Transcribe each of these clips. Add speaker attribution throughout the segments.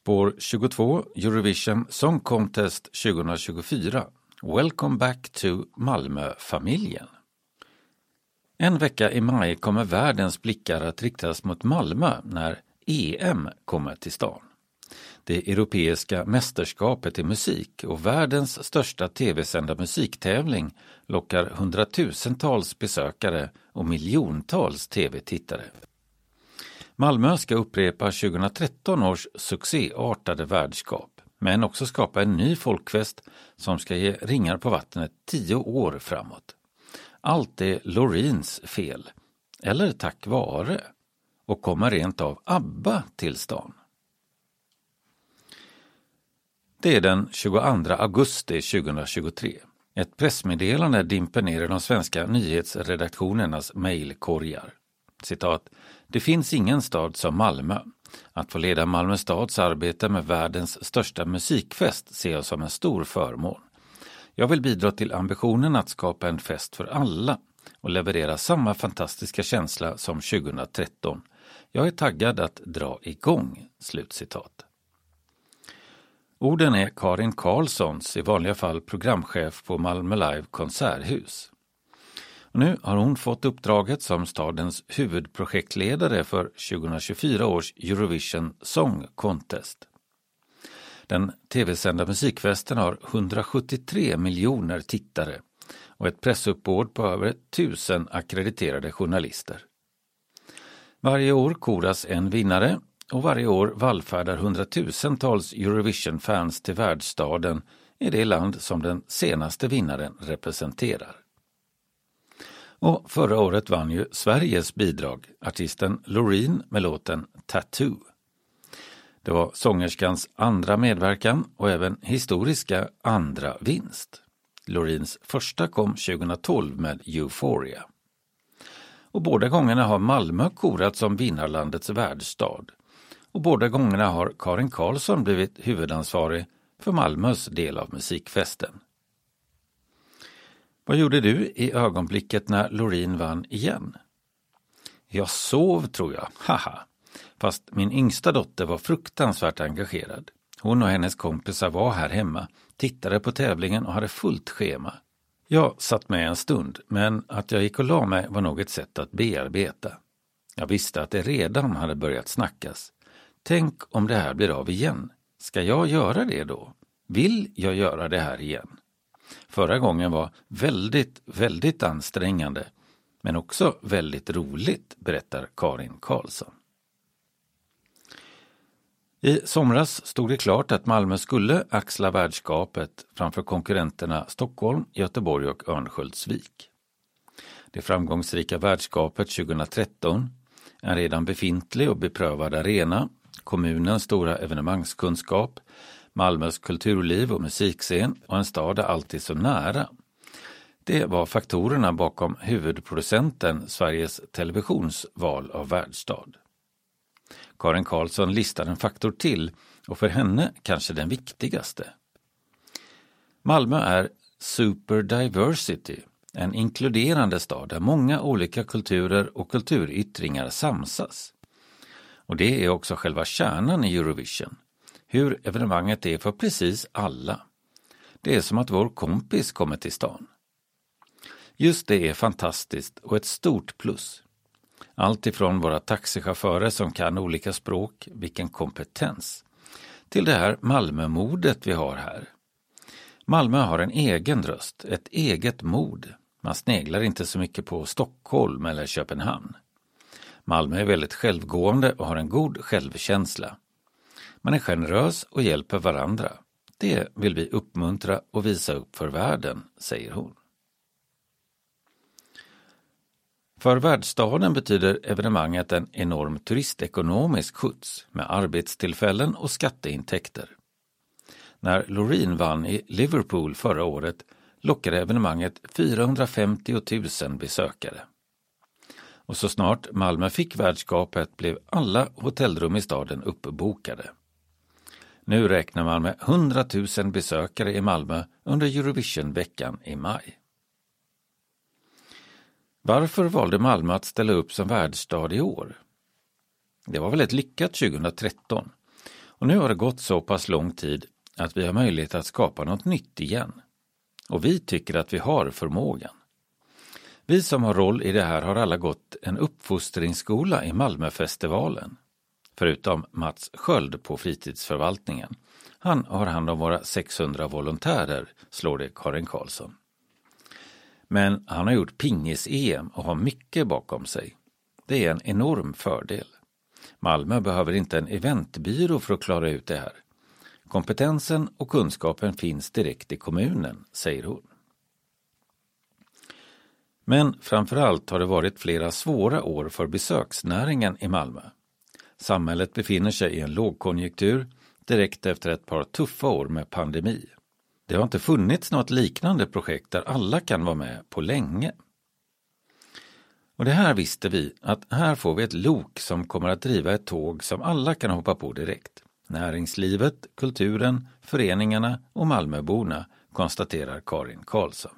Speaker 1: Spår 22, Eurovision Song Contest 2024. Welcome back to Malmö-familjen. En vecka i maj kommer världens blickar att riktas mot Malmö när EM kommer till stan. Det europeiska mästerskapet i musik och världens största tv-sända musiktävling lockar hundratusentals besökare och miljontals tv-tittare. Malmö ska upprepa 2013 års succéartade värdskap, men också skapa en ny folkfest som ska ge ringar på vattnet 10 år framåt. Allt är Loreens fel, eller tack vare, och kommer rent av ABBA till stan. Det är den 22 augusti 2023. Ett pressmeddelande dimper ner i de svenska nyhetsredaktionernas mejlkorgar. Citat: "Det finns ingen stad som Malmö. Att få leda Malmö stads arbete med världens största musikfest ser jag som en stor förmån. Jag vill bidra till ambitionen att skapa en fest för alla och leverera samma fantastiska känsla som 2013. Jag är taggad att dra igång." Slutcitat. Orden är Karin Karlssons, i vanliga fall programchef på Malmö Live konserthus. Och nu har hon fått uppdraget som stadens huvudprojektledare för 2024 års Eurovision Song Contest. Den tv-sända musikfesten har 173 miljoner tittare och ett pressuppbåd på över 1000 akkrediterade journalister. Varje år koras en vinnare och varje år vallfärdar hundratusentals Eurovision-fans till världsstaden i det land som den senaste vinnaren representerar. Och förra året vann ju Sveriges bidrag, artisten Loreen med låten Tattoo. Det var sångerskans andra medverkan och även historiska andra vinst. Loreens första kom 2012 med Euphoria. Och båda gångerna har Malmö korat som vinnarlandets världsstad. Och båda gångerna har Karin Karlsson blivit huvudansvarig för Malmös del av musikfesten. Vad gjorde du i ögonblicket när Loreen vann igen? Jag sov, tror jag. Haha. Fast min yngsta dotter var fruktansvärt engagerad. Hon och hennes kompisar var här hemma, tittade på tävlingen och hade fullt schema. Jag satt med en stund, men att jag gick och la mig var nog ett sätt att bearbeta. Jag visste att det redan hade börjat snackas. Tänk om det här blir av igen. Ska jag göra det då? Vill jag göra det här igen? Förra gången var väldigt ansträngande, men också väldigt roligt, berättar Karin Karlsson. I somras stod det klart att Malmö skulle axla värdskapet framför konkurrenterna Stockholm, Göteborg och Örnsköldsvik. Det framgångsrika värdskapet 2013, en redan befintlig och beprövad arena, kommunens stora evenemangskunskap, Malmös kulturliv och musikscen och en stad alltid så nära. Det var faktorerna bakom huvudproducenten Sveriges Televisions val av världsstad. Karin Karlsson listar en faktor till och för henne kanske den viktigaste. Malmö är super diversity, en inkluderande stad där många olika kulturer och kulturyttringar samsas. Och det är också själva kärnan i Eurovision. Hur evenemanget är för precis alla. Det är som att vår kompis kommer till stan. Just det är fantastiskt och ett stort plus. Allt ifrån våra taxichaufförer som kan olika språk, vilken kompetens, till det här Malmö-modet vi har här. Malmö har en egen röst, ett eget mod. Man sneglar inte så mycket på Stockholm eller Köpenhamn. Malmö är väldigt självgående och har en god självkänsla. Man är generös och hjälper varandra. Det vill vi uppmuntra och visa upp för världen, säger hon. För världsstaden betyder evenemanget en enorm turistekonomisk skjuts med arbetstillfällen och skatteintäkter. När Loreen vann i Liverpool förra året lockade evenemanget 450 000 besökare. Och så snart Malmö fick värdskapet blev alla hotellrum i staden uppbokade. Nu räknar man med 100 000 besökare i Malmö under Eurovision-veckan i maj. Varför valde Malmö att ställa upp som världsstad i år? Det var väl ett lyckat 2013. Och nu har det gått så pass lång tid att vi har möjlighet att skapa något nytt igen. Och vi tycker att vi har förmågan. Vi som har roll i det här har alla gått en uppfostringsskola i Malmöfestivalen. Förutom Mats Sköld på fritidsförvaltningen. Han har hand om våra 600 volontärer, slår det Karin Karlsson. Men han har gjort pingis-EM och har mycket bakom sig. Det är en enorm fördel. Malmö behöver inte en eventbyrå för att klara ut det här. Kompetensen och kunskapen finns direkt i kommunen, säger hon. Men framförallt har det varit flera svåra år för besöksnäringen i Malmö. Samhället befinner sig i en lågkonjunktur direkt efter ett par tuffa år med pandemi. Det har inte funnits något liknande projekt där alla kan vara med på länge. Och det här visste vi att här får vi ett lok som kommer att driva ett tåg som alla kan hoppa på direkt. Näringslivet, kulturen, föreningarna och Malmöborna, konstaterar Karin Karlsson.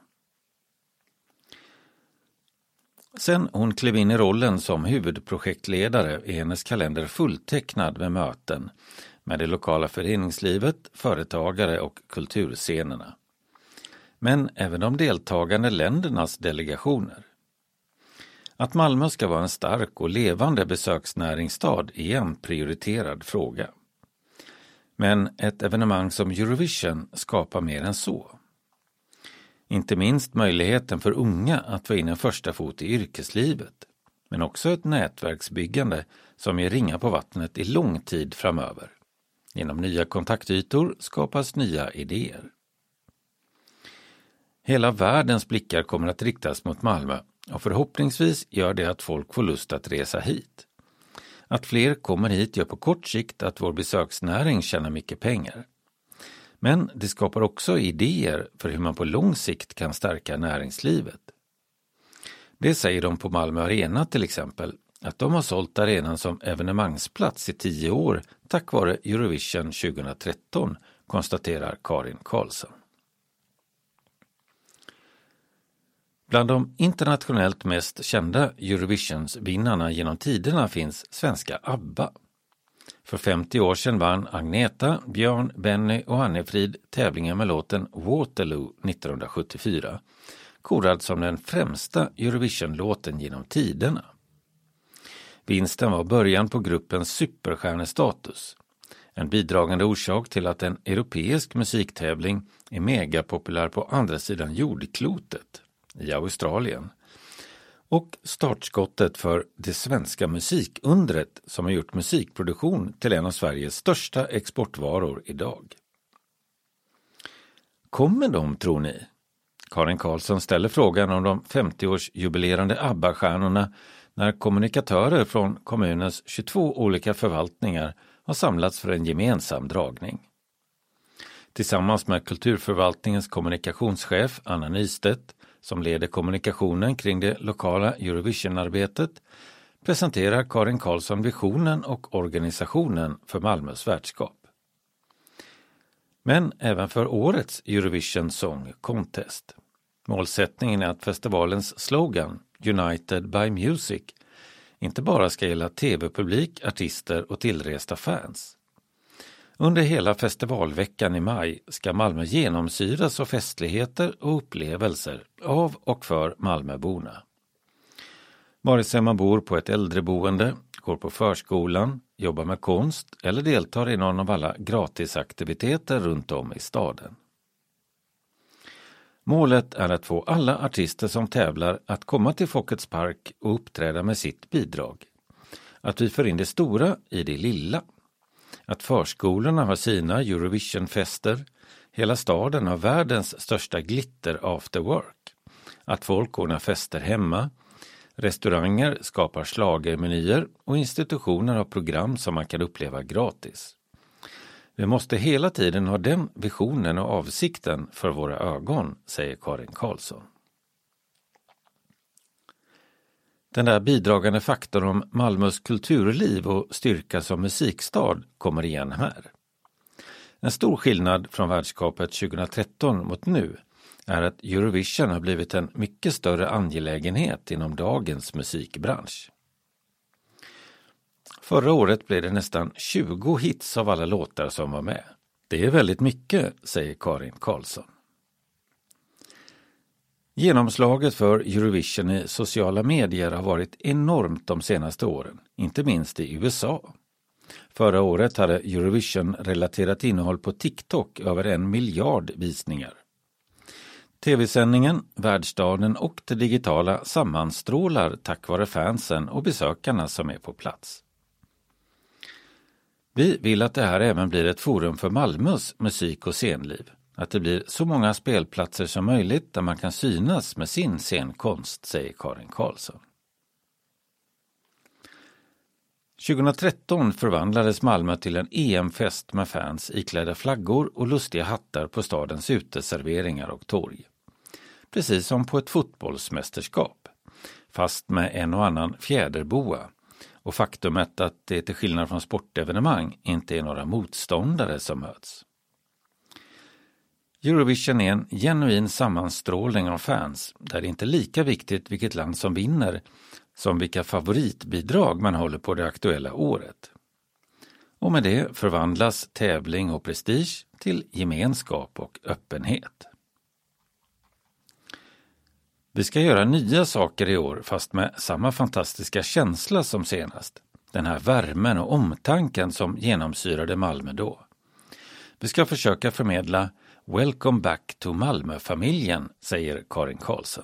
Speaker 1: Sen hon klev in i rollen som huvudprojektledare är hennes kalender fulltecknad med möten med det lokala föreningslivet, företagare och kulturscenerna. Men även de deltagande ländernas delegationer. Att Malmö ska vara en stark och levande besöksnäringsstad är en prioriterad fråga. Men ett evenemang som Eurovision skapar mer än så. Inte minst möjligheten för unga att få in en första fot i yrkeslivet, men också ett nätverksbyggande som ger ringar på vattnet i lång tid framöver. Genom nya kontaktytor skapas nya idéer. Hela världens blickar kommer att riktas mot Malmö och förhoppningsvis gör det att folk får lust att resa hit. Att fler kommer hit gör på kort sikt att vår besöksnäring tjänar mycket pengar. Men det skapar också idéer för hur man på lång sikt kan stärka näringslivet. Det säger de på Malmö Arena till exempel, att de har sålt arenan som evenemangsplats i 10 år tack vare Eurovision 2013, konstaterar Karin Karlsson. Bland de internationellt mest kända Eurovisionsvinnarna genom tiderna finns svenska ABBA. För 50 år sedan vann Agneta, Björn, Benny och Annefrid tävlingen med låten Waterloo 1974, korad som den främsta Eurovision-låten genom tiderna. Vinsten var början på gruppens superstjärnestatus, en bidragande orsak till att en europeisk musiktävling är megapopulär på andra sidan jordklotet, i Australien. Och startskottet för det svenska musikundret som har gjort musikproduktion till en av Sveriges största exportvaror idag. Kommer de, tror ni? Karin Karlsson ställer frågan om de 50-årsjubilerande ABBA-stjärnorna när kommunikatörer från kommunens 22 olika förvaltningar har samlats för en gemensam dragning. Tillsammans med kulturförvaltningens kommunikationschef Anna Nystedt, som leder kommunikationen kring det lokala Eurovision-arbetet, presenterar Karin Karlsson visionen och organisationen för Malmös värdskap. Men även för årets Eurovision Song Contest. Målsättningen är att festivalens slogan United by Music inte bara ska gälla tv-publik, artister och tillresta fans. Under hela festivalveckan i maj ska Malmö genomsyras av festligheter och upplevelser av och för Malmöborna. Vare sig man bor på ett äldreboende, går på förskolan, jobbar med konst eller deltar i någon av alla gratisaktiviteter runt om i staden. Målet är att få alla artister som tävlar att komma till Folkets park och uppträda med sitt bidrag. Att vi får in det stora i det lilla. Att förskolorna har sina Eurovision-fester, hela staden har världens största glitter after work. Att folk ordnar fester hemma, restauranger skapar schlagermenyer och institutioner har program som man kan uppleva gratis. Vi måste hela tiden ha den visionen och avsikten för våra ögon, säger Karin Karlsson. Den där bidragande faktorn om Malmös kulturliv och styrka som musikstad kommer igen här. En stor skillnad från värdskapet 2013 mot nu är att Eurovision har blivit en mycket större angelägenhet inom dagens musikbransch. Förra året blev det nästan 20 hits av alla låtar som var med. Det är väldigt mycket, säger Karin Karlsson. Genomslaget för Eurovision i sociala medier har varit enormt de senaste åren, inte minst i USA. Förra året hade Eurovision-relaterat innehåll på TikTok över 1 miljard visningar. TV-sändningen, världsstaden och det digitala sammanstrålar tack vare fansen och besökarna som är på plats. Vi vill att det här även blir ett forum för Malmös musik- och scenliv. Att det blir så många spelplatser som möjligt där man kan synas med sin scenkonst, säger Karin Karlsson. 2013 förvandlades Malmö till en EM-fest med fans iklädda flaggor och lustiga hattar på stadens uteserveringar och torg. Precis som på ett fotbollsmästerskap, fast med en och annan fjäderboa. Och faktumet att det till skillnad från sportevenemang inte är några motståndare som möts. Eurovision är en genuin sammanstrålning av fans där det inte är lika viktigt vilket land som vinner som vilka favoritbidrag man håller på det aktuella året. Och med det förvandlas tävling och prestige till gemenskap och öppenhet. Vi ska göra nya saker i år fast med samma fantastiska känsla som senast. Den här värmen och omtanken som genomsyrade Malmö då. Vi ska försöka förmedla Welcome back to Malmö-familjen, säger Karin Karlsson.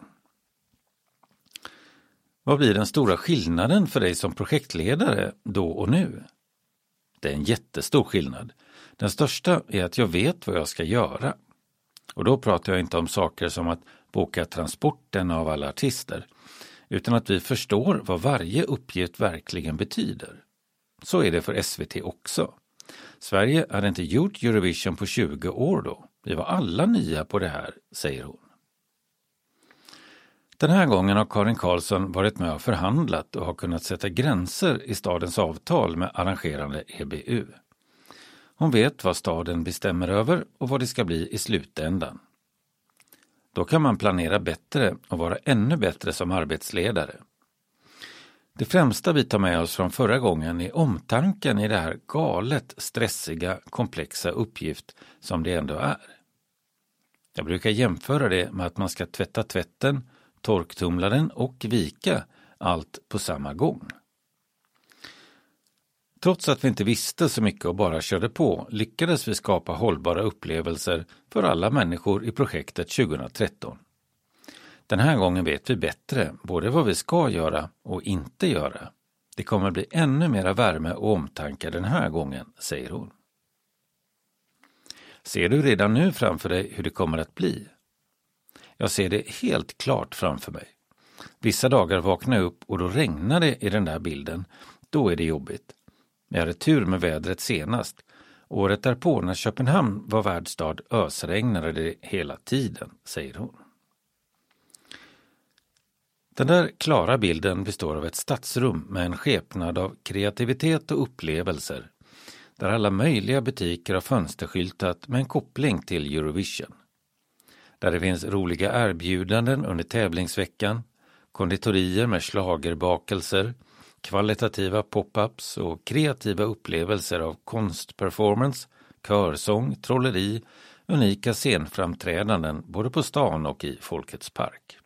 Speaker 1: Vad blir den stora skillnaden för dig som projektledare då och nu? Det är en jättestor skillnad. Den största är att jag vet vad jag ska göra. Och då pratar jag inte om saker som att boka transporten av alla artister, utan att vi förstår vad varje uppgift verkligen betyder. Så är det för SVT också. Sverige hade inte gjort Eurovision på 20 år då. Vi var alla nya på det här, säger hon. Den här gången har Karin Karlsson varit med och förhandlat och har kunnat sätta gränser i stadens avtal med arrangerande EBU. Hon vet vad staden bestämmer över och vad det ska bli i slutändan. Då kan man planera bättre och vara ännu bättre som arbetsledare. Det främsta vi tar med oss från förra gången är omtanken i det här galet, stressiga, komplexa uppgift som det ändå är. Jag brukar jämföra det med att man ska tvätta tvätten, torktumla den och vika allt på samma gång. Trots att vi inte visste så mycket och bara körde på lyckades vi skapa hållbara upplevelser för alla människor i projektet 2013. Den här gången vet vi bättre både vad vi ska göra och inte göra. Det kommer bli ännu mera värme och omtanke den här gången, säger hon. Ser du redan nu framför dig hur det kommer att bli? Jag ser det helt klart framför mig. Vissa dagar vaknar jag upp och då regnar det i den där bilden. Då är det jobbigt. Jag hade tur med vädret senast. Året därpå när Köpenhamn var världsstad ösregnade det hela tiden, säger hon. Den där klara bilden består av ett stadsrum med en skepnad av kreativitet och upplevelser, där alla möjliga butiker har fönsterskyltat med en koppling till Eurovision. Där det finns roliga erbjudanden under tävlingsveckan, konditorier med schlagerbakelser, kvalitativa pop-ups och kreativa upplevelser av konstperformance, körsång, trolleri, unika scenframträdanden både på stan och i Folkets park.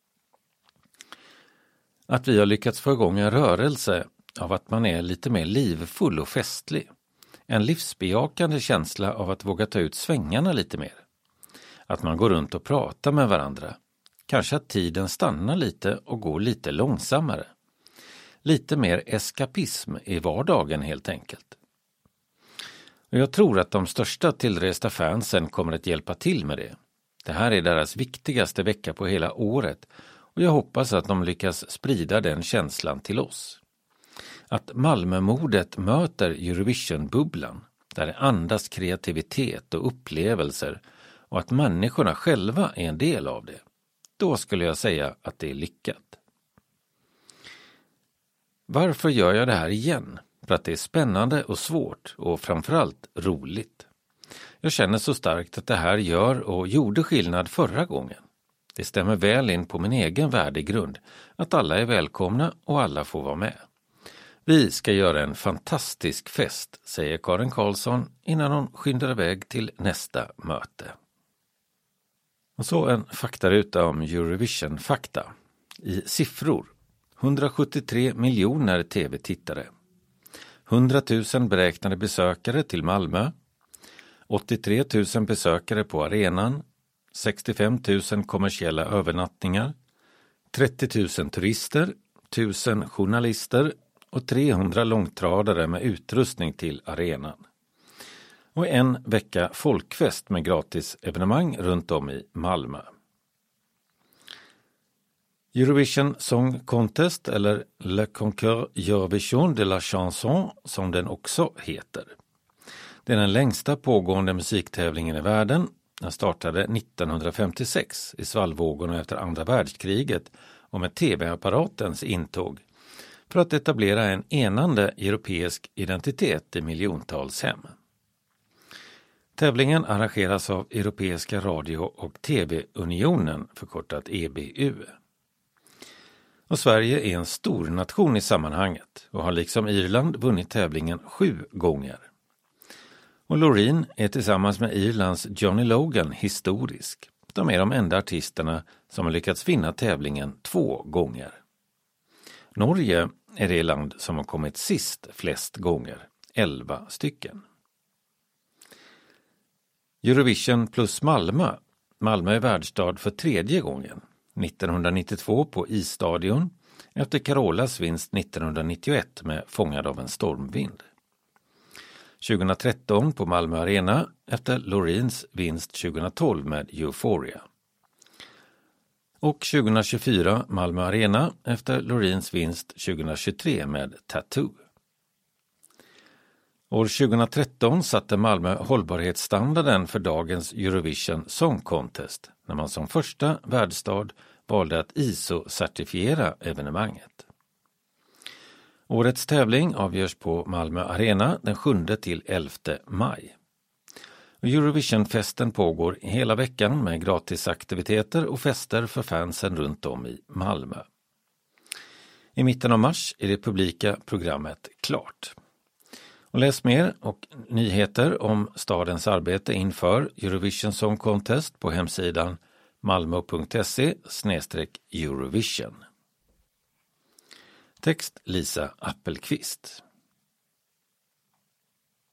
Speaker 1: Att vi har lyckats få igång en rörelse av att man är lite mer livfull och festlig. En livsbejakande känsla av att våga ta ut svängarna lite mer. Att man går runt och pratar med varandra. Kanske att tiden stannar lite och går lite långsammare. Lite mer eskapism i vardagen helt enkelt. Och jag tror att de största tillresta fansen kommer att hjälpa till med det. Det här är deras viktigaste vecka på hela året och jag hoppas att de lyckas sprida den känslan till oss. Att Malmömodet möter Eurovision-bubblan där det andas kreativitet och upplevelser och att människorna själva är en del av det. Då skulle jag säga att det är lyckat. Varför gör jag det här igen? För att det är spännande och svårt och framförallt roligt. Jag känner så starkt att det här gör och gjorde skillnad förra gången. Det stämmer väl in på min egen värdegrund, att alla är välkomna och alla får vara med. Vi ska göra en fantastisk fest, säger Karin Karlsson innan hon skyndar iväg till nästa möte. Och så en faktaruta om Eurovision-fakta. I siffror: 173 miljoner tv-tittare, 100 000 beräknade besökare till Malmö, 83 000 besökare på arenan, 65 000 kommersiella övernattningar, 30 000 turister, 1000 journalister och 300 långtradare med utrustning till arenan. Och en vecka folkfest med gratis evenemang runt om i Malmö. Eurovision Song Contest, eller Le Concours Eurovision de la Chanson som den också heter. Det är den längsta pågående musiktävlingen i världen. Den startade 1956 i svallvågorna efter andra världskriget och med tv-apparatens intåg för att etablera en enande europeisk identitet i miljontals hem. Tävlingen arrangeras av Europeiska radio- och tv-unionen, förkortat EBU. Och Sverige är en stor nation i sammanhanget och har liksom Irland vunnit tävlingen 7 gånger. Och Loreen är tillsammans med Irlands Johnny Logan historisk. De är de enda artisterna som har lyckats vinna tävlingen 2 gånger. Norge är det land som har kommit sist flest gånger, 11 stycken. Eurovision plus Malmö. Malmö är värdstad för 3:e gången. 1992 på Isstadion efter Carolas vinst 1991 med Fångad av en stormvind. 2013 på Malmö Arena efter Loreens vinst 2012 med Euphoria. Och 2024 Malmö Arena efter Loreens vinst 2023 med Tattoo. År 2013 satte Malmö hållbarhetsstandarden för dagens Eurovision Song Contest när man som första världsstad valde att ISO-certifiera evenemanget. Årets tävling avgörs på Malmö Arena den 7-11 maj. Eurovisionfesten pågår hela veckan med gratisaktiviteter och fester för fansen runt om i Malmö. I mitten av mars är det publika programmet klart. Och läs mer och nyheter om stadens arbete inför Eurovision Song Contest på hemsidan malmo.se/Eurovision. Text Lisa Appelqvist.